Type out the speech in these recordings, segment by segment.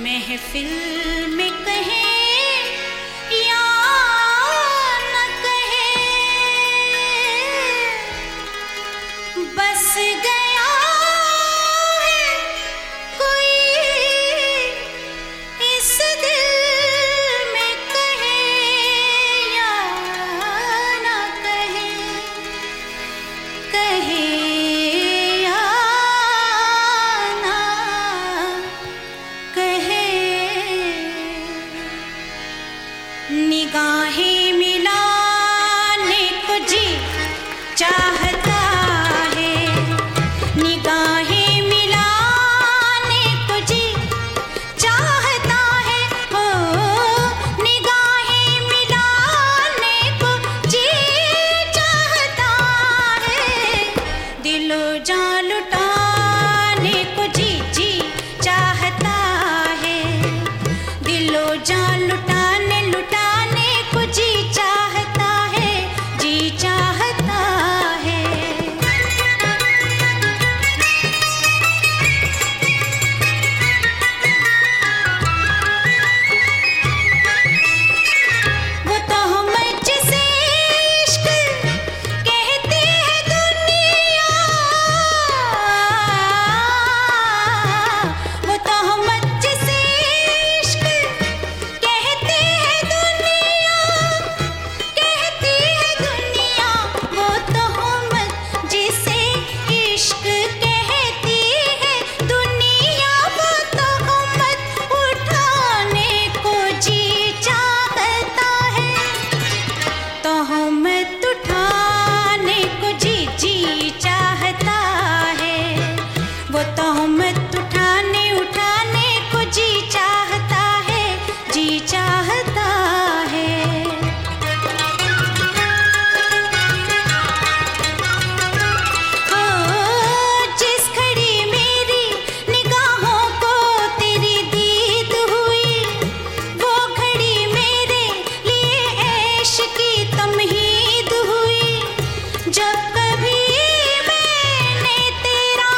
महफिल में कहे या न कहे, बस गया है कोई इस दिल में कहे या न कहे, कहे या न कहे। निगाहें मिलाने को जी चाहता है, निगाहें मिलाने को जी चाहता है, हो निगाहें मिलाने को जी चाहता है, दिलो जान लुटाने को जी जी चाहता है, दिलो जान लुटाने लुटाने को जी चाहता है, जी चाहता है। वो तो मुझसे इश्क कहती है दुनिया, वो तो मुझसे इश्क कहती है दुनिया, कहती है दुनिया, वो तो मुझसे इश्क कहती है दुनिया, वो तो उठाने को जी चाहता है, तो मत उठाने को जी जी चाहता है, वो तो मत उठाने उठाने को जी चाहता है, जी चाहता है। जिस घड़ी मेरी निगाहों को तेरी दीद हुई, वो घड़ी मेरे लिए ऐश की तमहीद हुई। जब कभी मैंने तेरा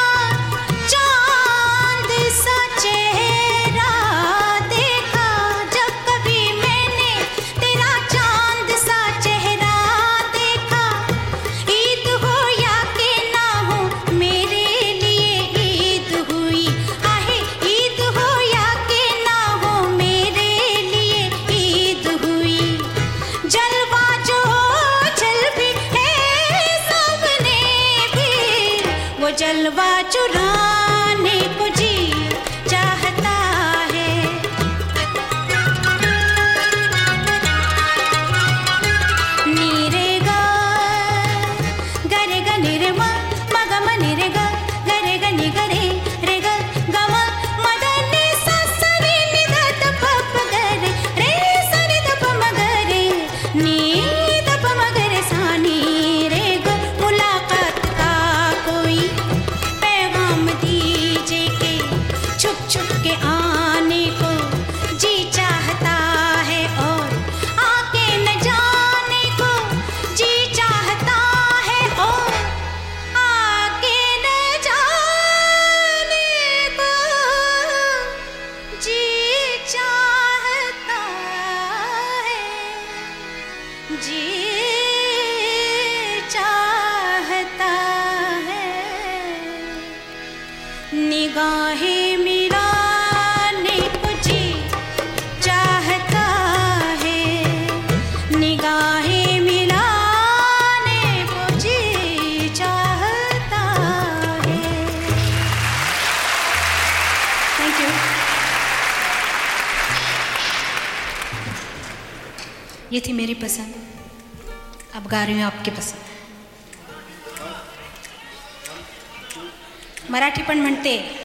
चांद सा चेहरा देखा, जब कभी मैंने तेरा चांद सा चेहरा देखा, ईद हो या कि ना हो मेरे लिए ईद हुई, आहे ईद हो या कि ना हो मेरे लिए ईद हुई। जलवा जो जल भी है सबने भी, वो जलवा चुराने को जी चाहता है। नीरे गा गरे ग निरे म मग म निरे ग गरे ग नि गरे रे ग ग म मद नि सा सा रे नि ध ध प प ग रे रे सा नि ध प म ग रे नि ध प म ग रे सा नि रे ग। मुलाकात का कोई पैगाम दीजिए के छुप छुप के आने को जी चाहता है, और आके न जाने को जी चाहता है, और आके न जाने को जी चाहता है, जी चाहता है। निगाहें मिलाने को जी चाहता है, निगाहें मिलाने को जी चाहता है। Thank you. ये थी मेरी पसंद, अब गा रही हूँ आपकी पसंद। मराठी पण म्हणते